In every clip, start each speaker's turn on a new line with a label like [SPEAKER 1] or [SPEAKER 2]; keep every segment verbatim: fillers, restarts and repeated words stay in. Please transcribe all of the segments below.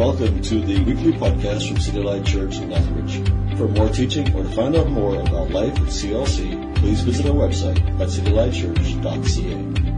[SPEAKER 1] Welcome to the weekly podcast from City Light Church in Lethbridge. For more teaching or to find out more about life at C L C, please visit our website at city light church dot c a.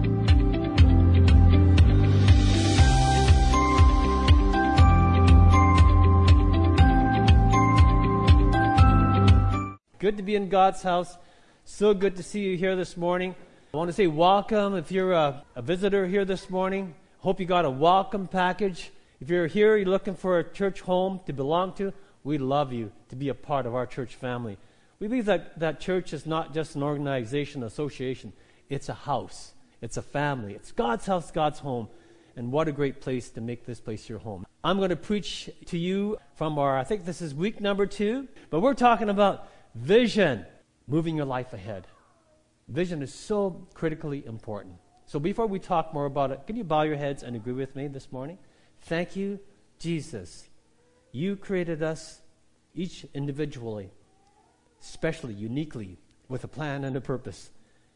[SPEAKER 2] Good to be in God's house. So good to see you here this morning. I want to say welcome if you're a, a visitor here this morning. Hope you got a welcome package. If you're here, you're looking for a church home to belong to, we love you to be a part of our church family. We believe that, that church is not just an organization, association. It's a house. It's a family. It's God's house, God's home. And what a great place to make this place your home. I'm going to preach to you from our, I think this is week number two, but we're talking about vision, moving your life ahead. Vision is so critically important. So before we talk more about it, can you bow your heads and agree with me this morning? Thank you, Jesus. You created us each individually, especially, uniquely, with a plan and a purpose.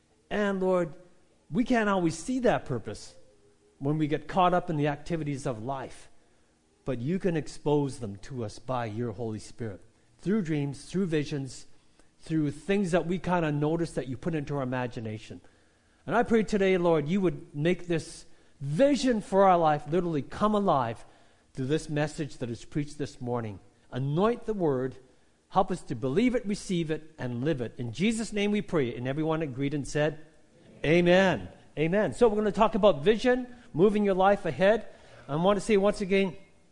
[SPEAKER 2] And Lord, we can't always see that purpose when we get caught up in the activities of life. But you can expose them to us by your Holy Spirit. Through dreams, through visions, through things that we kind of notice that you put into our imagination. And I pray today, Lord, you would make this vision for our life literally come alive through this message that is preached this morning. Anoint the word. Help us to believe it, receive it, and live it. In Jesus' name we pray. And everyone agreed and said, Amen. Amen. Amen. So we're going to talk about vision, moving your life ahead. I want to say once again,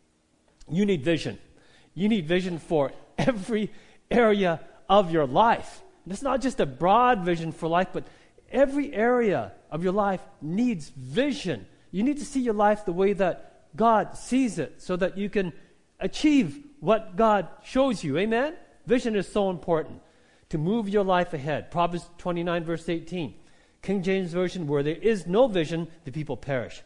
[SPEAKER 2] you need vision. You need vision for every area of your life. And it's not just a broad vision for life, but every area of your life needs vision. You need to see your life the way that God sees it so that you can achieve what God shows you. Amen? Vision is so important to move your life ahead. Proverbs twenty-nine, verse eighteen. King James Version, where there is no vision, the people perish.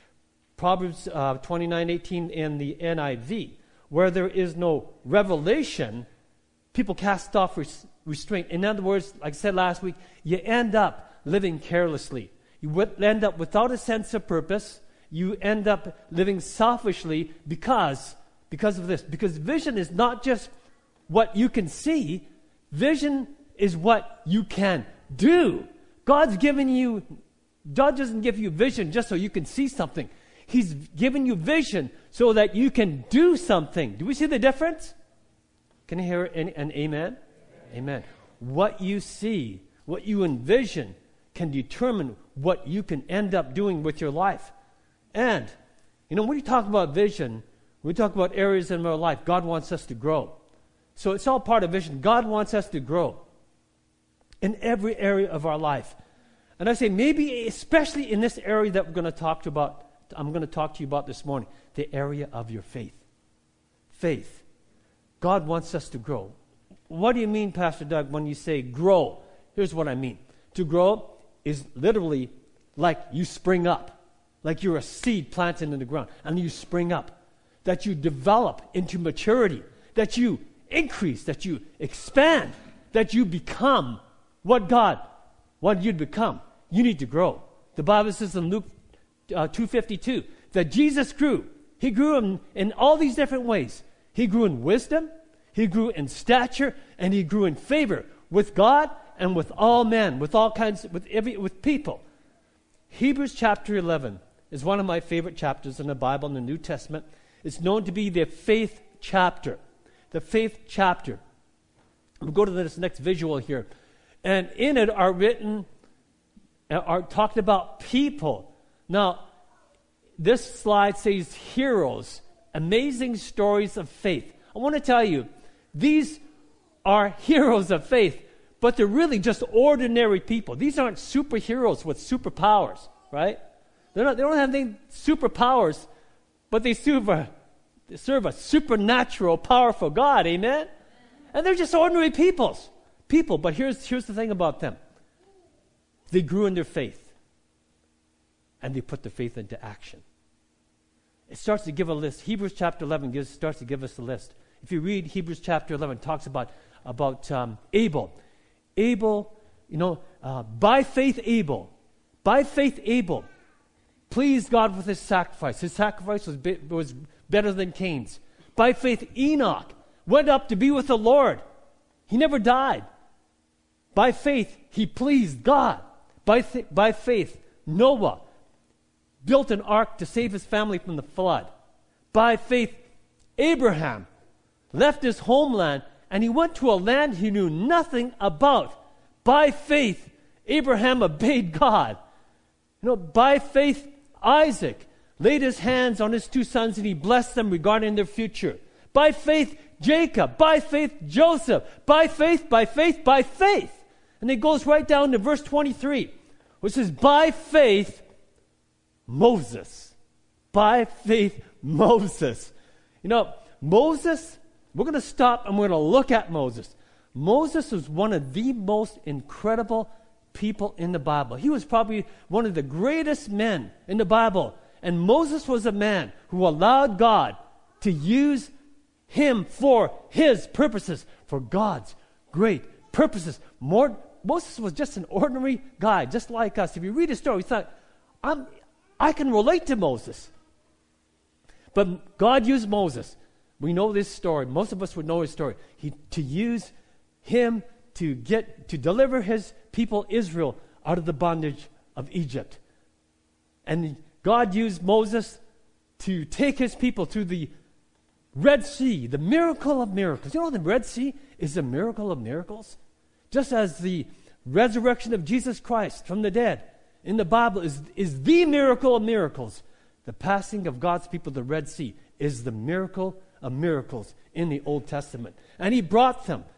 [SPEAKER 2] Proverbs uh, twenty-nine, eighteen in the N I V. Where there is no revelation, people cast off res- restraint. In other words, like I said last week, you end up living carelessly. You w- end up without a sense of purpose. You end up living selfishly because, because of this. Because vision is not just what you can see. Vision is what you can do. God's given you, God doesn't give you vision just so you can see something. He's given you vision so that you can do something. Do we see the difference? Can you hear an, an amen? Amen. What you see, what you envision, can determine what you can end up doing with your life. And, you know, when we talk about vision, when we talk about areas in our life, God wants us to grow. So it's all part of vision. God wants us to grow in every area of our life. And I say maybe especially in this area that we're going to talk to about, I'm going to talk to you about this morning, the area of your faith. Faith. God wants us to grow. What do you mean, Pastor Doug, when you say grow? Here's what I mean. To grow is literally like you spring up, like you're a seed planted in the ground, and you spring up, that you develop into maturity, that you increase, that you expand, that you become what God wanted you to become. You need to grow. The Bible says in Luke uh, two fifty-two that Jesus grew. He grew in, in all these different ways. He grew in wisdom, he grew in stature, and he grew in favor with God and with all men, with all kinds, with every, with people. Hebrews chapter eleven is one of my favorite chapters in the Bible, in the New Testament. It's known to be the faith chapter. The faith chapter. We'll go to this next visual here. And in it are written, are talked about people. Now, this slide says heroes, amazing stories of faith. I want to tell you, these are heroes of faith, but they're really just ordinary people. These aren't superheroes with superpowers, right? They're not, they don't have any superpowers, but they serve a, they serve a supernatural, powerful God, amen? And they're just ordinary peoples, people. But here's, here's the thing about them. They grew in their faith, and they put their faith into action. It starts to give a list. Hebrews chapter eleven gives, starts to give us a list. If you read Hebrews chapter eleven, it talks about, about um, Abel. Abel, you know, uh, by faith Abel, by faith Abel, pleased God with his sacrifice. His sacrifice was, was better than Cain's. By faith, Enoch went up to be with the Lord. He never died. By faith, he pleased God. By, th- by faith, Noah built an ark to save his family from the flood. By faith, Abraham left his homeland and he went to a land he knew nothing about. By faith, Abraham obeyed God. You know, by faith, Isaac laid his hands on his two sons and he blessed them regarding their future. By faith, Jacob. By faith, Joseph. By faith, by faith, by faith. And it goes right down to verse twenty-three, which says, by faith, Moses. By faith, Moses. You know, Moses, we're going to stop and we're going to look at Moses. Moses was one of the most incredible people in the Bible. He was probably one of the greatest men in the Bible. And Moses was a man who allowed God to use him for his purposes, for God's great purposes. More, Moses was just an ordinary guy, just like us. If you read his story, you thought, I'm, I can relate to Moses. But God used Moses. We know this story. Most of us would know his story. He, to use him to get to deliver his people Israel out of the bondage of Egypt. And God used Moses to take his people through the Red Sea, the miracle of miracles. You know, the Red Sea is a miracle of miracles. Just as the resurrection of Jesus Christ from the dead in the Bible is, is the miracle of miracles, the passing of God's people to the Red Sea is the miracle of miracles in the Old Testament. And he brought them,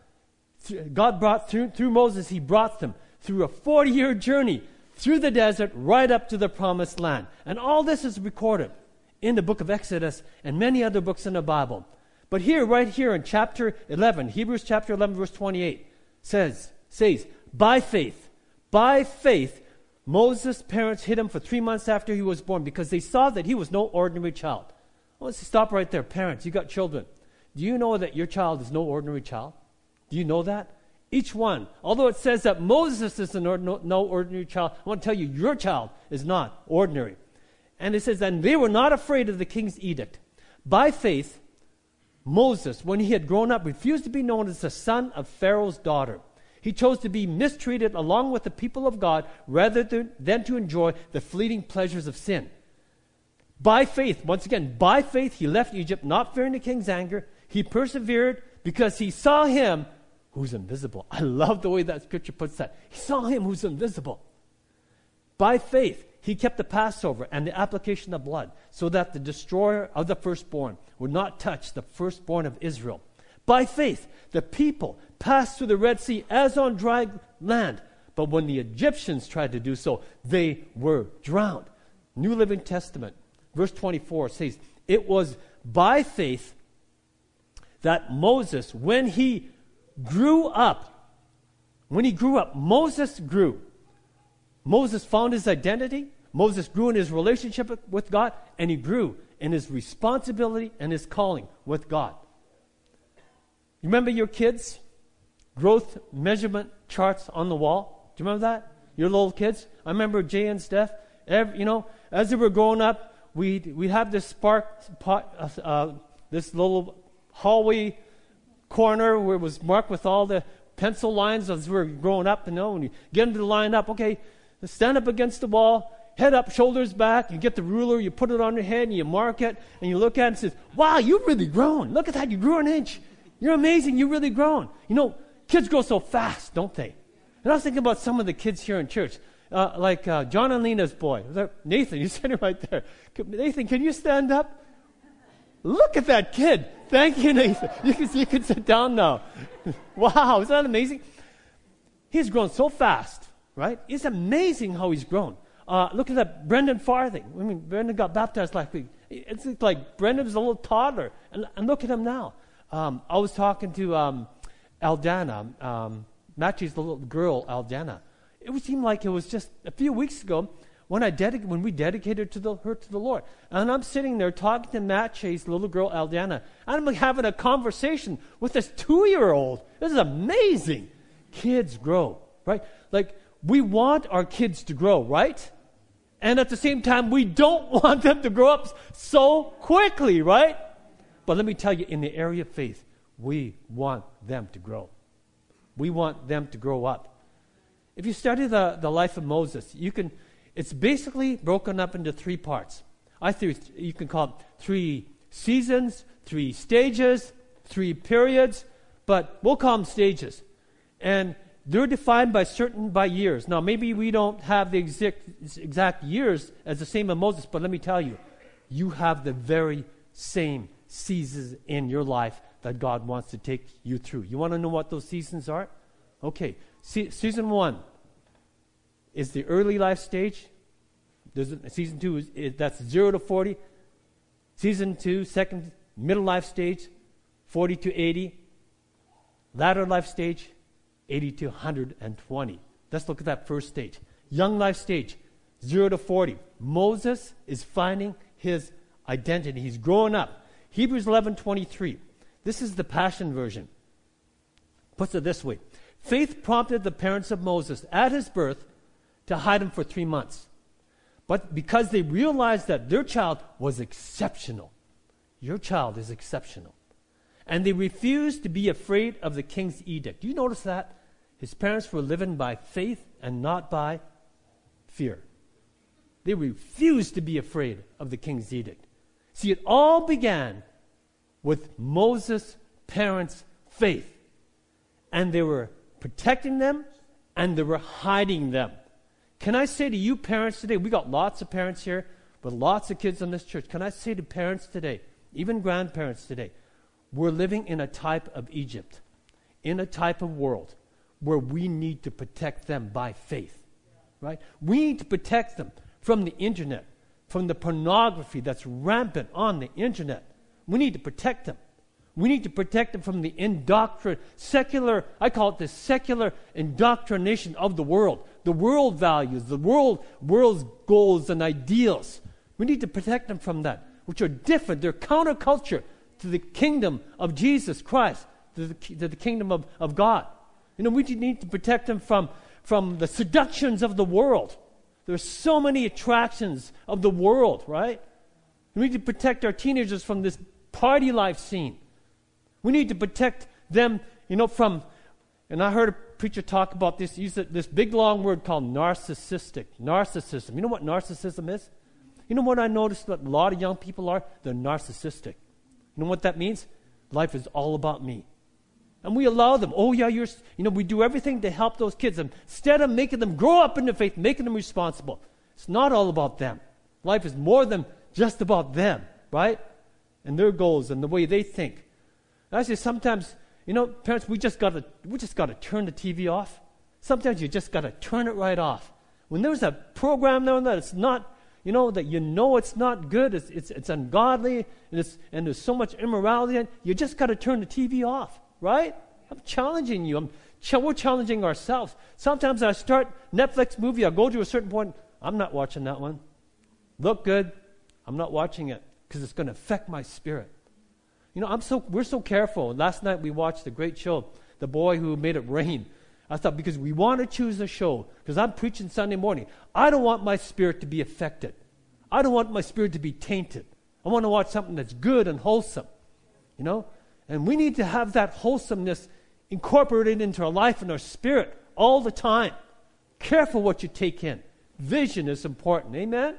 [SPEAKER 2] God brought through, through Moses, he brought them through a forty-year journey through the desert right up to the promised land. And all this is recorded in the book of Exodus and many other books in the Bible. But here, right here in chapter eleven, Hebrews chapter eleven, verse twenty-eight, says, says, by faith, by faith, Moses' parents hid him for three months after he was born because they saw that he was no ordinary child. Well, let's stop right there. Parents, you got children. Do you know that your child is no ordinary child? Do you know that? Each one. Although it says that Moses is an or- no, no ordinary child, I want to tell you, your child is not ordinary. And it says, and they were not afraid of the king's edict. By faith, Moses, when he had grown up, refused to be known as the son of Pharaoh's daughter. He chose to be mistreated along with the people of God rather than, than to enjoy the fleeting pleasures of sin. By faith, once again, by faith, he left Egypt, not fearing the king's anger. He persevered because he saw him who's invisible. I love the way that scripture puts that. He saw him who's invisible. By faith, he kept the Passover and the application of blood so that the destroyer of the firstborn would not touch the firstborn of Israel. By faith, the people passed through the Red Sea as on dry land. But when the Egyptians tried to do so, they were drowned. New Living Testament, verse twenty-four says, it was by faith that Moses, when he grew up, when he grew up, Moses grew. Moses found his identity. Moses grew in his relationship with God, and he grew in his responsibility and his calling with God. You remember your kids' growth measurement charts on the wall? Do you remember that? Your little kids? I remember Jay and Steph. Every, you know, as they were growing up, we we have this spark pot, uh, uh, this little hallway corner where it was marked with all the pencil lines as we were growing up. You know, when you get them to line up, okay, stand up against the wall, head up, shoulders back. You get the ruler, you put it on your head, and you mark it, and you look at it and says, "Wow, you've really grown. Look at that, you grew an inch. You're amazing. You've really grown." You know, kids grow so fast, don't they? And I was thinking about some of the kids here in church, uh, like uh, John and Lena's boy, Nathan. You're sitting right there. Nathan, can you stand up? Look at that kid. Thank you, Nathan. You can, you can sit down now. Wow, isn't that amazing? He's grown so fast, right? It's amazing how he's grown. Uh, look at that Brendan Farthing. I mean, Brendan got baptized last week. It's like Brendan was a little toddler. And, and look at him now. Um, I was talking to um, Aldana, um, Matthew's little girl, Aldana. It would seem like it was just a few weeks ago when I dedic- when we dedicated to the, her to the Lord. And I'm sitting there talking to Matthew's little girl, Aldana. And I'm like having a conversation with this two-year-old. This is amazing. Kids grow, right? Like, we want our kids to grow, right? And at the same time, we don't want them to grow up so quickly, right? But let me tell you, in the area of faith, we want them to grow. We want them to grow up. If you study the, the life of Moses, you can, it's basically broken up into three parts. I think you can call it three seasons, three stages, three periods, but we'll call them stages. And they're defined by certain, by years. Now, maybe we don't have the exact, exact years as the same as Moses, but let me tell you, you have the very same seasons in your life that God wants to take you through. You want to know what those seasons are? Okay, Se- season one is the early life stage. There's a, season two is, is that's zero to forty. Season two, second middle life stage, forty to eighty. Latter life stage, eighty to one hundred twenty. Let's look at that first stage. Young life stage, zero to forty. Moses is finding his identity. He's growing up. Hebrews eleven twenty-three. This is the Passion version. Puts it this way. Faith prompted the parents of Moses at his birth to hide him for three months. But because they realized that their child was exceptional. Your child is exceptional. And they refused to be afraid of the king's edict. Do you notice that? His parents were living by faith and not by fear. They refused to be afraid of the king's edict. See, it all began with Moses' parents' faith. And they were protecting them and they were hiding them. Can I say to you parents today, we got lots of parents here with lots of kids in this church. Can I say to parents today, even grandparents today, we're living in a type of Egypt, in a type of world where we need to protect them by faith, right? We need to protect them from the internet, from the pornography that's rampant on the internet. We need to protect them. We need to protect them from the indoctrin, secular, I call it the secular indoctrination of the world, the world values, the world, world's goals and ideals. We need to protect them from that, which are different. They're counterculture to the kingdom of Jesus Christ, to the, to the kingdom of, of God. You know, we need to protect them from, from the seductions of the world. There's so many attractions of the world, right? We need to protect our teenagers from this party life scene. We need to protect them, you know, from, and I heard a preacher talk about this, use this big long word called narcissistic, narcissism. You know what narcissism is? You know what I noticed that a lot of young people are? They're narcissistic. You know what that means? Life is all about me. And we allow them, oh yeah, you're, you know, we do everything to help those kids. And instead of making them grow up in the faith, making them responsible. It's not all about them. Life is more than just about them, right? And their goals and the way they think. I say sometimes, you know, parents, we just gotta we just gotta turn the T V off. Sometimes you just gotta turn it right off. When there's a program there that it's not, you know, that you know it's not good, it's it's, it's ungodly, and it's and there's so much immorality in it, you just gotta turn the T V off, right? I'm challenging you. I'm ch- we're challenging ourselves. Sometimes I start Netflix movie, I go to a certain point, I'm not watching that one. Look good, I'm not watching it because it's going to affect my spirit. You know, I'm so we're so careful. Last night we watched the great show, The Boy Who Made It Rain. I thought because we want to choose a show, because I'm preaching Sunday morning, I don't want my spirit to be affected. I don't want my spirit to be tainted. I want to watch something that's good and wholesome, you know? And we need to have that wholesomeness incorporated into our life and our spirit all the time. Careful what you take in. Vision is important. Amen?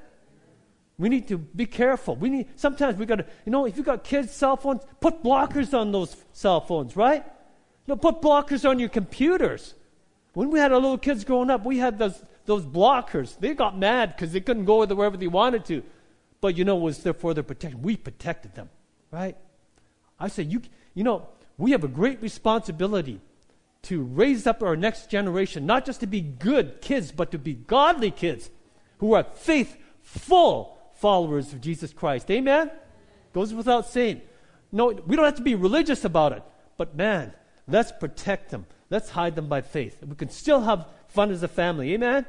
[SPEAKER 2] We need to be careful. We need sometimes we got to, you know, if you got kids' cell phones, put blockers on those cell phones, right? You know, put blockers on your computers. When we had our little kids growing up, we had those those blockers. They got mad because they couldn't go wherever they wanted to, but you know, it was there for their protection. We protected them, right? I say, you, you know, we have a great responsibility to raise up our next generation, not just to be good kids, but to be godly kids who are faithful followers of Jesus Christ. Amen? Goes without saying. No, we don't have to be religious about it. But man, let's protect them. Let's hide them by faith. We can still have fun as a family. Amen?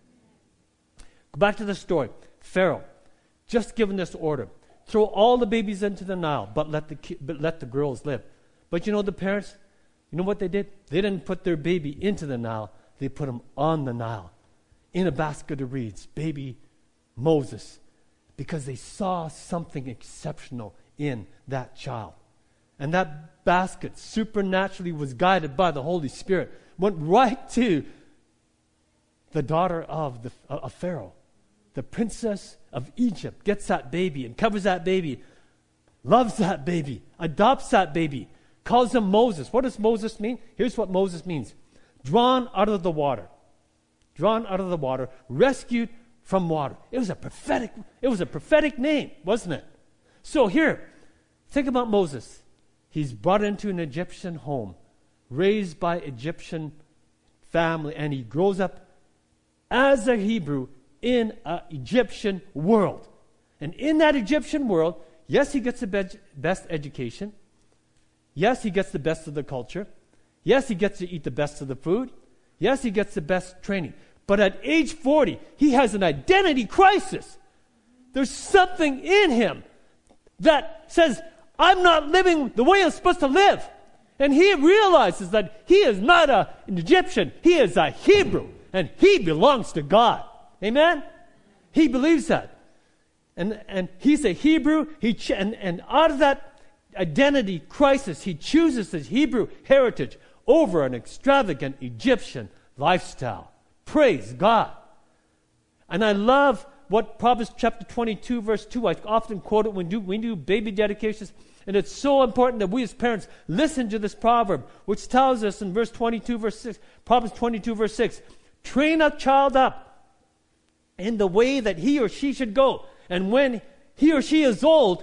[SPEAKER 2] Go back to the story. Pharaoh, just given this order. Throw all the babies into the Nile, but let the ki- but let the girls live. But you know the parents, you know what they did? They didn't put their baby into the Nile. They put him on the Nile in a basket of reeds. Baby Moses because they saw something exceptional in that child. And that basket supernaturally was guided by the Holy Spirit. Went right to the daughter of, the, of Pharaoh. The princess of Egypt gets that baby and covers that baby, loves that baby, adopts that baby, calls him Moses. What does Moses mean? Here's what Moses means. Drawn out of the water. Drawn out of the water, rescued from water. It was a prophetic, it was a prophetic name, wasn't it? So here, think about Moses. He's brought into an Egyptian home, raised by Egyptian family, and he grows up as a Hebrew in an Egyptian world. And in that Egyptian world, yes, he gets the be- best education. Yes, he gets the best of the culture. Yes, he gets to eat the best of the food. Yes, he gets the best training. But at age forty, he has an identity crisis. There's something in him that says, I'm not living the way I'm supposed to live. And he realizes that he is not a, an Egyptian. He is a Hebrew. And he belongs to God. Amen? He believes that. And and he's a Hebrew. He ch- and, and out of that identity crisis, he chooses his Hebrew heritage over an extravagant Egyptian lifestyle. Praise God. And I love what Proverbs chapter twenty-two, verse two, I often quote it when we do, we do baby dedications. And it's so important that we as parents listen to this proverb, which tells us in verse twenty-two, verse six, Proverbs twenty-two, verse six, train a child up in the way that he or she should go. And when he or she is old,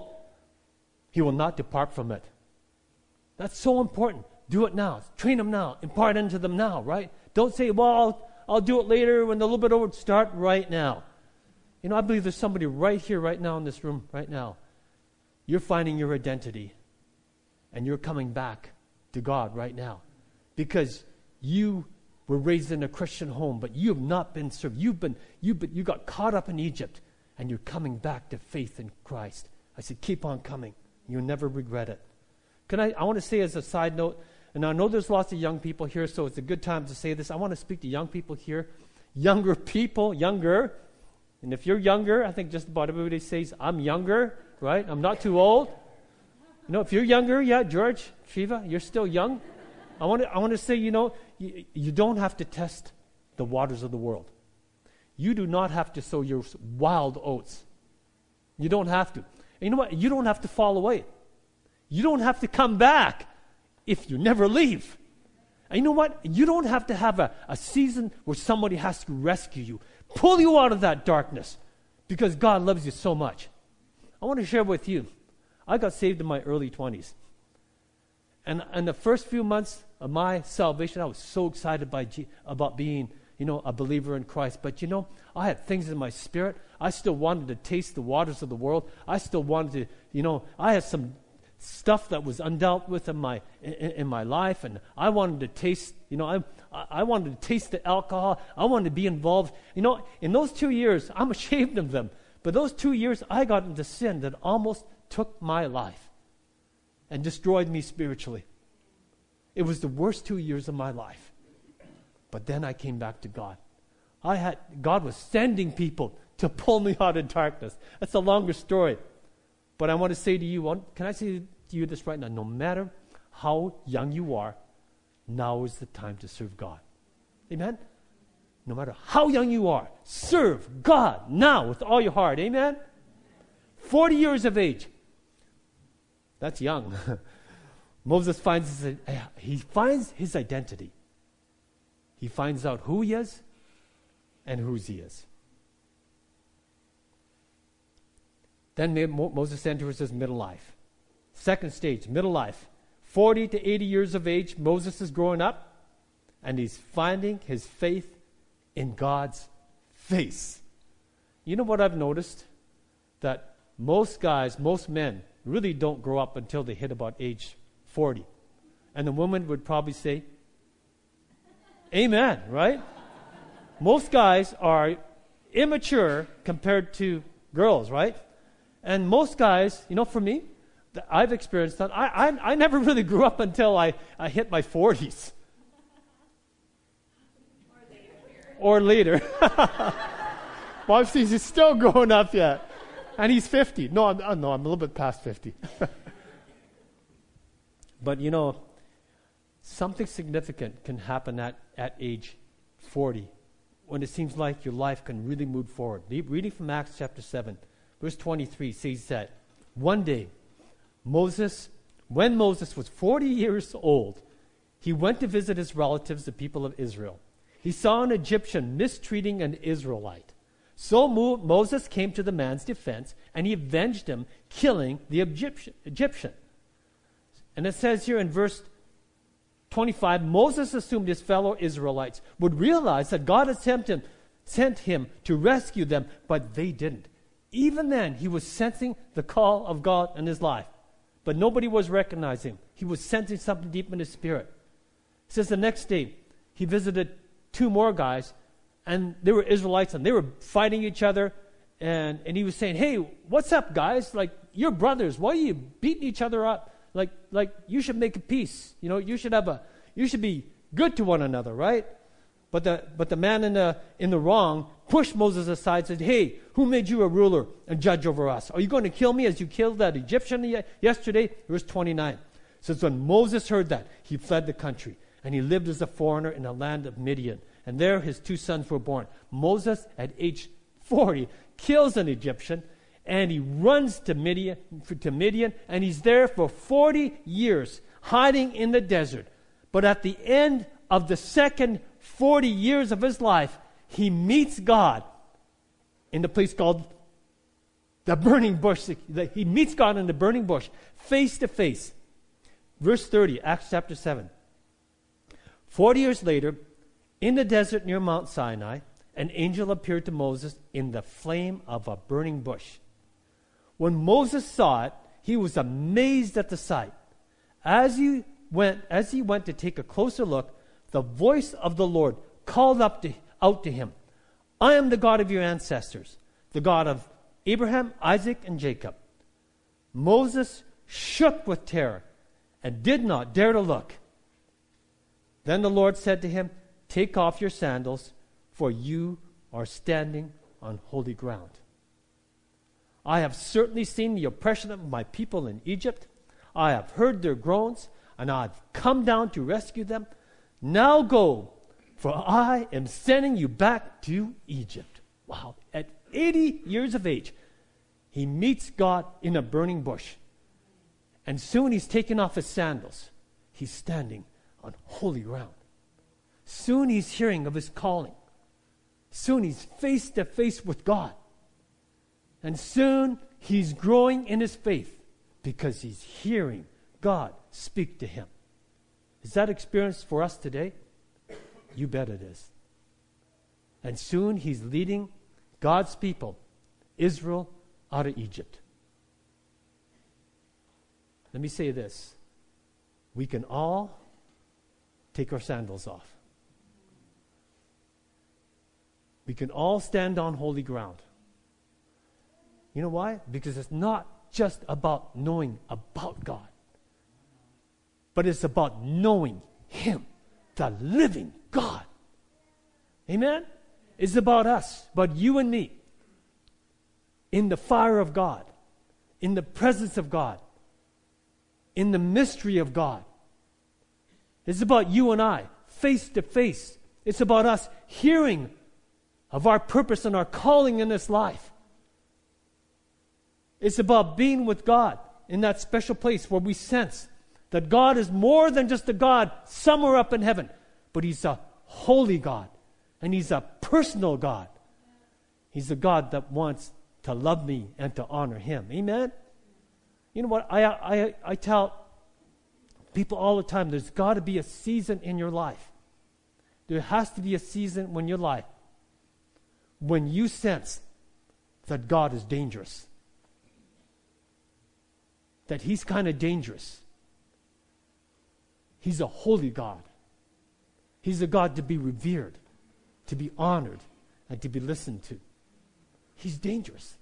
[SPEAKER 2] he will not depart from it. That's so important. Do it now. Train them now. Impart into them now, right? Don't say, well, I'll, I'll do it later when they're a little bit older. Start right now. You know, I believe there's somebody right here, right now in this room, right now. You're finding your identity. And you're coming back to God right now. Because you were raised in a Christian home, but you have not been served. You've been, you've been, you got caught up in Egypt, and you're coming back to faith in Christ. I said, keep on coming. You'll never regret it. Can I, I want to say as a side note, and I know there's lots of young people here, so it's a good time to say this. I want to speak to young people here. Younger people, younger. And if you're younger, I think just about everybody says, I'm younger, right? I'm not too old. You know, if you're younger, yeah, George, Shiva, you're still young. I want to, I want to say, you know, you, you don't have to test the waters of the world. You do not have to sow your wild oats. You don't have to. And you know what? You don't have to fall away. You don't have to come back if you never leave. And you know what? You don't have to have a, a season where somebody has to rescue you, pull you out of that darkness, because God loves you so much. I want to share with you, I got saved in my early twenties. And in the first few months of my salvation, I was so excited by G- about being, you know, a believer in Christ. But you know, I had things in my spirit. I still wanted to taste the waters of the world. I still wanted to, you know, I had some stuff that was undealt with in my in, in my life, and I wanted to taste, you know, I I wanted to taste the alcohol. I wanted to be involved. You know, in those two years, I'm ashamed of them. But those two years, I got into sin that almost took my life and destroyed me spiritually. It was the worst two years of my life. But then I came back to God. I had God was sending people to pull me out of darkness. That's a longer story. But I want to say to you, can I say to you this right now? No matter how young you are, now is the time to serve God. Amen? No matter how young you are, serve God now with all your heart. Amen? forty years of age. That's young. Moses finds his, he finds his identity. He finds out who he is and whose he is. Then Moses enters his middle life. Second stage, middle life. forty to eighty years of age, Moses is growing up, and he's finding his faith in God's face. You know what I've noticed? That most guys, most men, really don't grow up until they hit about age forty. And the woman would probably say, amen, right? Most guys are immature compared to girls, right? And most guys, you know, for me, I've experienced that. I, I, I never really grew up until I, I hit my forties. Or later. Bob sees he's still growing up yet. And he's fifty. No, I'm, uh, no, I'm a little bit past fifty. But you know, something significant can happen at, at age forty when it seems like your life can really move forward. Reading from Acts chapter seven, verse twenty-three says that one day, Moses, when Moses was forty years old, he went to visit his relatives, the people of Israel. He saw an Egyptian mistreating an Israelite. So Mo- Moses came to the man's defense, and he avenged him, killing the Egyptian. Egyptian. And it says here in verse twenty-five, Moses assumed his fellow Israelites would realize that God had sent him, sent him to rescue them, but they didn't. Even then, he was sensing the call of God in his life. But nobody was recognizing him. He was sensing something deep in his spirit. It says the next day, he visited two more guys, and they were Israelites, and they were fighting each other. And, and he was saying, hey, what's up, guys? Like, you're brothers. Why are you beating each other up? Like, like you should make a peace. You know, you should have a, you should be good to one another, right? But the, but the man in the, in the wrong pushed Moses aside and said, hey, who made you a ruler and judge over us? Are you going to kill me as you killed that Egyptian ye- yesterday? Verse twenty-nine. It says, when Moses heard that, he fled the country, and he lived as a foreigner in the land of Midian. And there his two sons were born. Moses, at age forty, kills an Egyptian, and he runs to Midian, to Midian, and he's there for forty years, hiding in the desert. But at the end of the second forty years of his life, he meets God in the place called the burning bush. He meets God in the burning bush, face to face. Verse thirty, Acts chapter seven. Forty years later, in the desert near Mount Sinai, an angel appeared to Moses in the flame of a burning bush. When Moses saw it, he was amazed at the sight. As he went, as he went to take a closer look, the voice of the Lord called up to, out to him, I am the God of your ancestors, the God of Abraham, Isaac, and Jacob. Moses shook with terror and did not dare to look. Then the Lord said to him, take off your sandals, for you are standing on holy ground. I have certainly seen the oppression of my people in Egypt. I have heard their groans, and I have come down to rescue them. Now go, for I am sending you back to Egypt. Wow. At eighty years of age, he meets God in a burning bush. And soon he's taken off his sandals. He's standing on holy ground. Soon he's hearing of his calling. Soon he's face to face with God. And soon he's growing in his faith because he's hearing God speak to him. Is that experience for us today? You bet it is. And soon he's leading God's people, Israel, out of Egypt. Let me say this. We can all take our sandals off. We can all stand on holy ground. You know why? Because it's not just about knowing about God, but it's about knowing Him, the living God. Amen? It's about us, about you and me, in the fire of God, in the presence of God, in the mystery of God. It's about you and I, face to face. It's about us hearing of our purpose and our calling in this life. It's about being with God in that special place where we sense that God is more than just a God somewhere up in heaven, but He's a holy God, and He's a personal God. He's a God that wants to love me and to honor Him. Amen? You know what? I, I, I tell people all the time, there's got to be a season in your life. There has to be a season in your life when you sense that God is dangerous. That He's kind of dangerous. He's a holy God. He's a God to be revered, to be honored, and to be listened to. He's dangerous.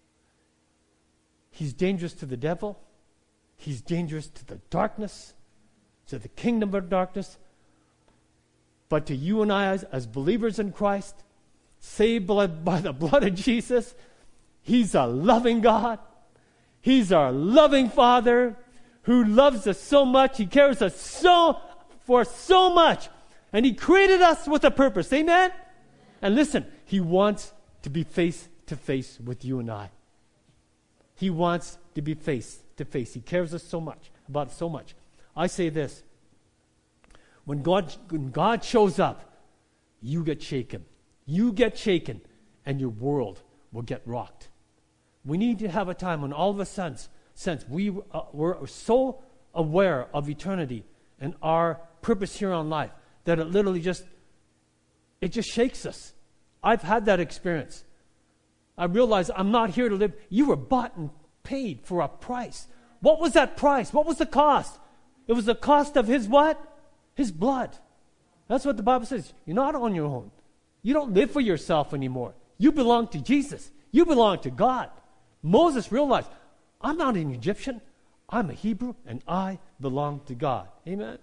[SPEAKER 2] He's dangerous to the devil. He's dangerous to the darkness, to the kingdom of darkness. But to you and I as, as believers in Christ, saved by, by the blood of Jesus. He's a loving God. He's our loving Father who loves us so much. He cares us so for so much. And He created us with a purpose. Amen? And listen, He wants to be face to face with you and I. He wants to be face to face. He cares us so much, about so much. I say this. When God, when God shows up, you get shaken. You get shaken, and your world will get rocked. We need to have a time when all of a sudden, since we uh, we're so aware of eternity and our purpose here on life, that it literally just, it just shakes us. I've had that experience. I realized I'm not here to live. You were bought and paid for a price. What was that price? What was the cost? It was the cost of His what? His blood. That's what the Bible says. You're not on your own. You don't live for yourself anymore. You belong to Jesus. You belong to God. Moses realized, I'm not an Egyptian. I'm a Hebrew, and I belong to God. Amen?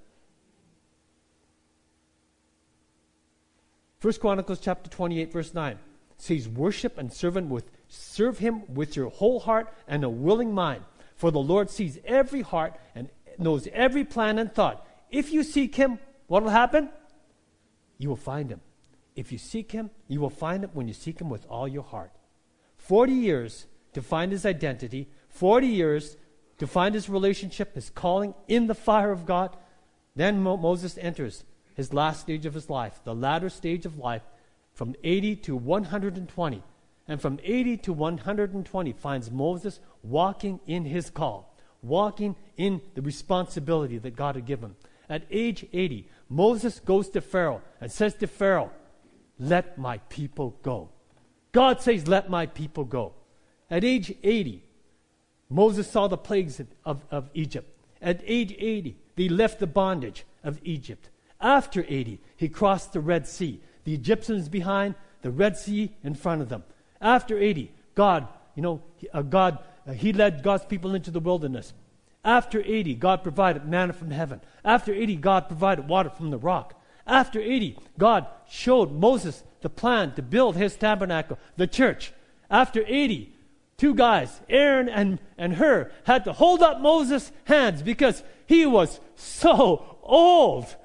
[SPEAKER 2] First Chronicles chapter twenty-eight, verse nine says, worship and serve him with, serve him with your whole heart and a willing mind. For the Lord sees every heart and knows every plan and thought. If you seek Him, what will happen? You will find Him. If you seek Him, you will find Him when you seek Him with all your heart. Forty years to find His identity. Forty years to find His relationship, His calling in the fire of God. Then Mo- Moses enters his last stage of his life, the latter stage of life, from eighty to one hundred twenty. And from eighty to one hundred twenty finds Moses walking in his call, walking in the responsibility that God had given him. At age eighty, Moses goes to Pharaoh and says to Pharaoh, let my people go. God says, let my people go. At age eighty, Moses saw the plagues of, of Egypt. At age eighty, they left the bondage of Egypt. After eighty, he crossed the Red Sea. The Egyptians behind, the Red Sea in front of them. After eighty, God, you know, uh, God, uh, He led God's people into the wilderness. After eighty, God provided manna from heaven. After eighty, God provided water from the rock. After eighty, God showed Moses the plan to build His tabernacle, the church. After eighty, two guys, Aaron and, and Hur, had to hold up Moses' hands because he was so old.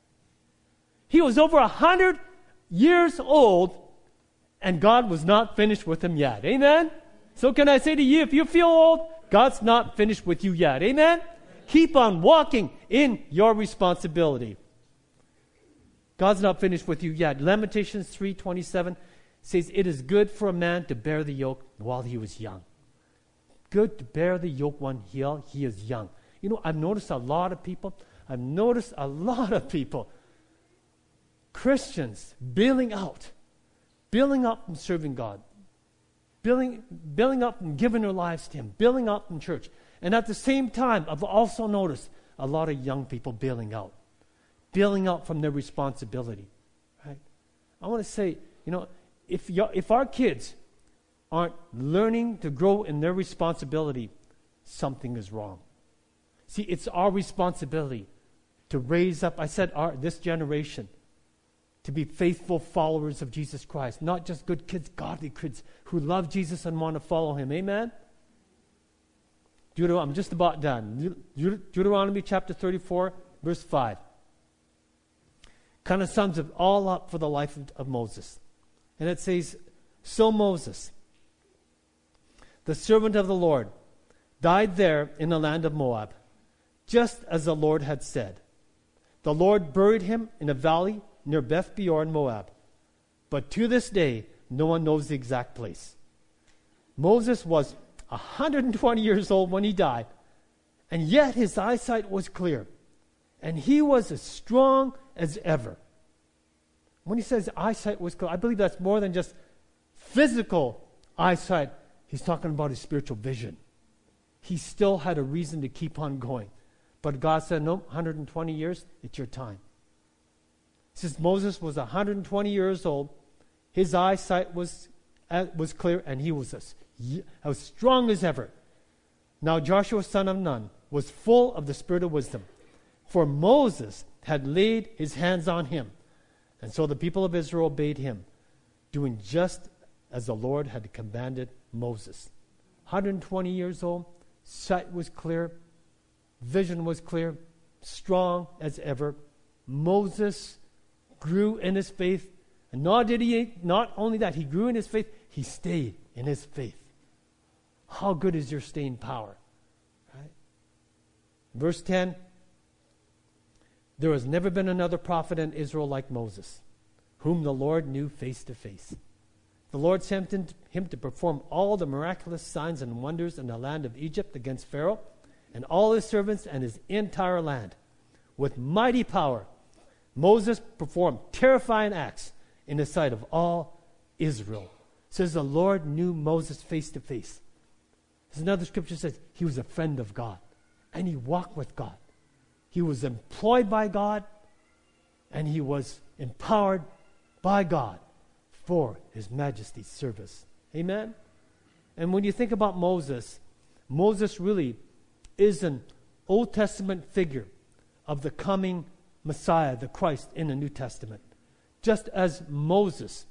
[SPEAKER 2] He was over a hundred years old, and God was not finished with him yet. Amen? So can I say to you, if you feel old, God's not finished with you yet. Amen? Keep on walking in your responsibility. God's not finished with you yet. Lamentations three twenty-seven says, it is good for a man to bear the yoke while he was young. Good to bear the yoke when he, he is young. You know, I've noticed a lot of people, I've noticed a lot of people, Christians, bailing out, bailing up and serving God, bailing, bailing up and giving their lives to Him, bailing up in church. And at the same time, I've also noticed a lot of young people bailing out, bailing out from their responsibility. Right? I want to say, you know, if you, if our kids aren't learning to grow in their responsibility, something is wrong. See, it's our responsibility to raise up, I said, our this generation, to be faithful followers of Jesus Christ. Not just good kids, godly kids who love Jesus and want to follow Him. Amen? Deuteronomy, I'm just about done. Deut- Deuteronomy chapter thirty-four, verse five. Kind of sums it all up for the life of, of Moses. And it says, so Moses, the servant of the Lord, died there in the land of Moab, just as the Lord had said. The Lord buried him in a valley near Beth Peor in Moab. But to this day, no one knows the exact place. Moses was one hundred twenty years old when he died, and yet his eyesight was clear, and he was as strong as ever. When he says eyesight was clear, I believe that's more than just physical eyesight. He's talking about his spiritual vision. He still had a reason to keep on going. But God said, no, one hundred twenty years, it's your time. Since Moses was one hundred twenty years old, his eyesight was, uh, was clear, and he was as, as strong as ever. Now Joshua, son of Nun, was full of the spirit of wisdom, for Moses had laid his hands on him. And so the people of Israel obeyed him. doing just as the Lord had commanded Moses. one hundred twenty years old, sight was clear, vision was clear, strong as ever. Moses grew in his faith, and not did he, not only that, he grew in his faith, he stayed in his faith. How good is your staying power? Right? Verse ten, there has never been another prophet in Israel like Moses, whom the Lord knew face to face. The Lord sent him to perform all the miraculous signs and wonders in the land of Egypt against Pharaoh and all his servants and his entire land. With mighty power, Moses performed terrifying acts in the sight of all Israel. It says the Lord knew Moses face to face. There's another scripture that says he was a friend of God and he walked with God. He was employed by God and he was empowered by God for his majesty's service. Amen? And when you think about Moses, Moses really is an Old Testament figure of the coming Messiah, the Christ in the New Testament. Just as Moses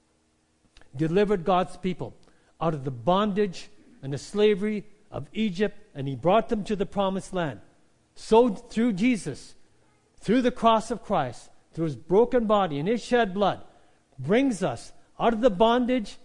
[SPEAKER 2] delivered God's people out of the bondage and the slavery of Egypt, and he brought them to the promised land, so through Jesus, through the cross of Christ, through his broken body and his shed blood, brings us out of the bondage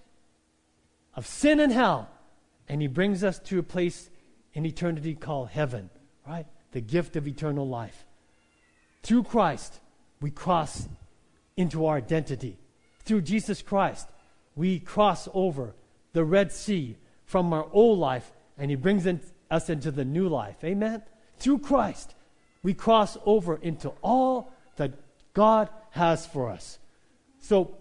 [SPEAKER 2] of sin and hell, and he brings us to a place in eternity called heaven, right? The gift of eternal life. Through Christ, we cross into our identity. Through Jesus Christ, we cross over the Red Sea from our old life, and he brings in, us into the new life. Amen? Through Christ, we cross over into all that God has for us. So,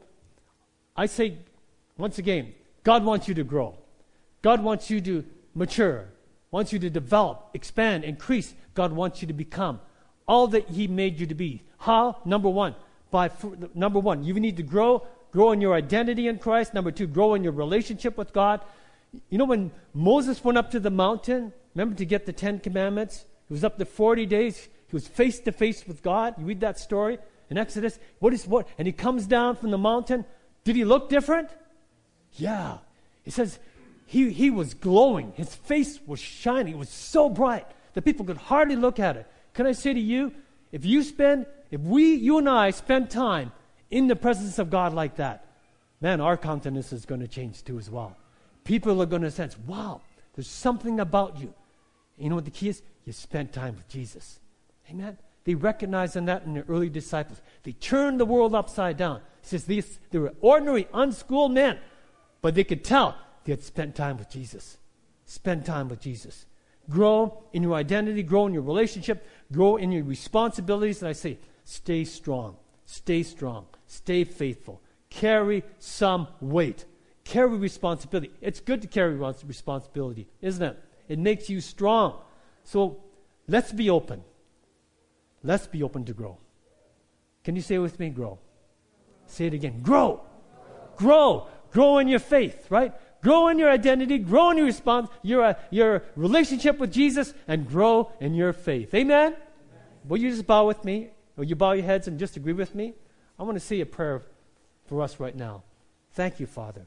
[SPEAKER 2] I say, once again, God wants you to grow. God wants you to mature, wants you to develop, expand, increase. God wants you to become all that he made you to be. How? Number one, by number one, you need to grow, grow in your identity in Christ. Number two, grow in your relationship with God. You know, when Moses went up to the mountain, remember, to get the Ten Commandments, he was up there forty days. He was face to face with God. You read that story in Exodus. What is what? And he comes down from the mountain. Did he look different? Yeah. It says he, he was glowing. His face was shining. It was so bright that people could hardly look at it. Can I say to you, if you spend, if we, you and I spend time in the presence of God like that, man, our countenance is going to change too as well. People are going to sense, wow, there's something about you. You know what the key is? You spent time with Jesus. Amen? They recognized in that in the early disciples. They turned the world upside down. He says these, they were ordinary, unschooled men, but they could tell they had spent time with Jesus. Spend time with Jesus. Grow in your identity, grow in your relationship, grow in your responsibilities. And I say, stay strong, stay strong, stay faithful. Carry some weight. Carry responsibility. It's good to carry responsibility, isn't it? It makes you strong. So let's be open. Let's be open to grow. Can you say it with me? Grow. Say it again. Grow. Grow. Grow in your faith, right? Grow in your identity. Grow in your response, your, uh, your relationship with Jesus, and grow in your faith. Amen? Amen? Will you just bow with me? Will you bow your heads and just agree with me? I want to say a prayer for us right now. Thank you, Father.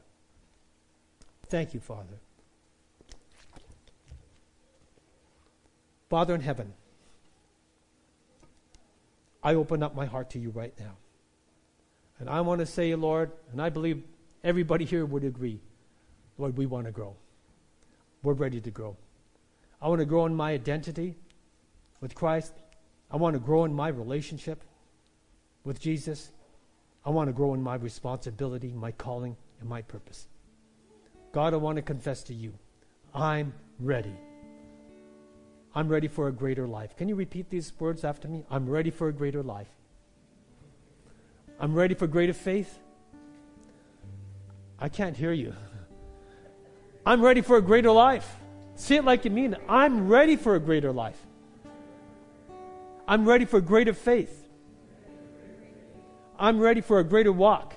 [SPEAKER 2] Thank you, Father. Father in heaven, I open up my heart to you right now. And I want to say, Lord, and I believe everybody here would agree, Lord, we want to grow. We're ready to grow. I want to grow in my identity with Christ. I want to grow in my relationship with Jesus. I want to grow in my responsibility, my calling, and my purpose. God, I want to confess to you, I'm ready. I'm ready for a greater life. Can you repeat these words after me? I'm ready for a greater life. I'm ready for greater faith. I can't hear you. I'm ready for a greater life. Say it like you mean it. I'm ready for a greater life. I'm ready for greater faith. I'm ready for a greater walk.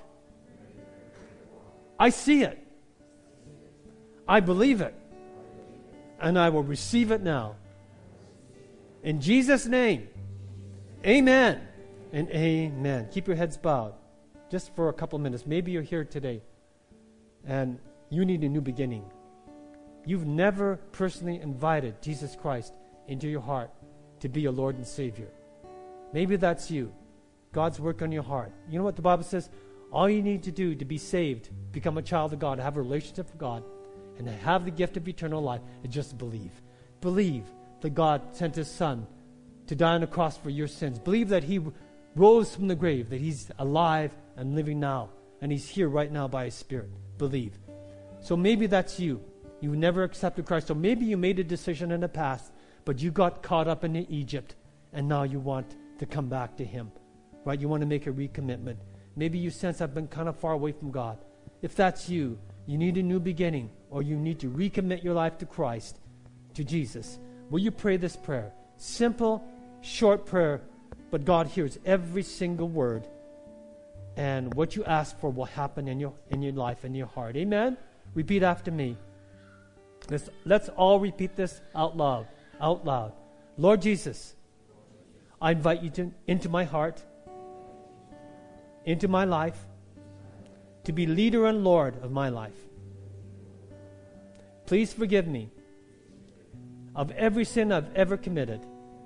[SPEAKER 2] I see it. I believe it. And I will receive it now. In Jesus' name, amen and amen. Keep your heads bowed. just for a couple minutes. Maybe you're here today and you need a new beginning. You've never personally invited Jesus Christ into your heart to be your Lord and Savior. Maybe that's you. God's work on your heart. You know what the Bible says? All you need to do to be saved, become a child of God, have a relationship with God, and have the gift of eternal life, is just believe. Believe that God sent His Son to die on the cross for your sins. Believe that He rose from the grave, that He's alive and living now, and He's here right now by His Spirit. Believe. So maybe that's you. You never accepted Christ. So maybe you made a decision in the past, but you got caught up in Egypt, and now you want to come back to Him. Right? You want to make a recommitment. Maybe you sense I've been kind of far away from God. If that's you, you need a new beginning, or you need to recommit your life to Christ, to Jesus. Will you pray this prayer? Simple, short prayer, but God hears every single word. And what you ask for will happen in your in your life, in your heart. Amen? Repeat after me. Let's, let's all repeat this out loud. Out loud. Lord Jesus, I invite you to, into my heart, into my life, to be leader and Lord of my life. Please forgive me of every sin I've ever committed.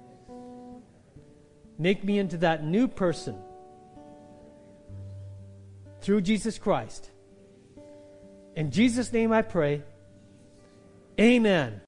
[SPEAKER 2] Make me into that new person through Jesus Christ. In Jesus' name I pray. Amen.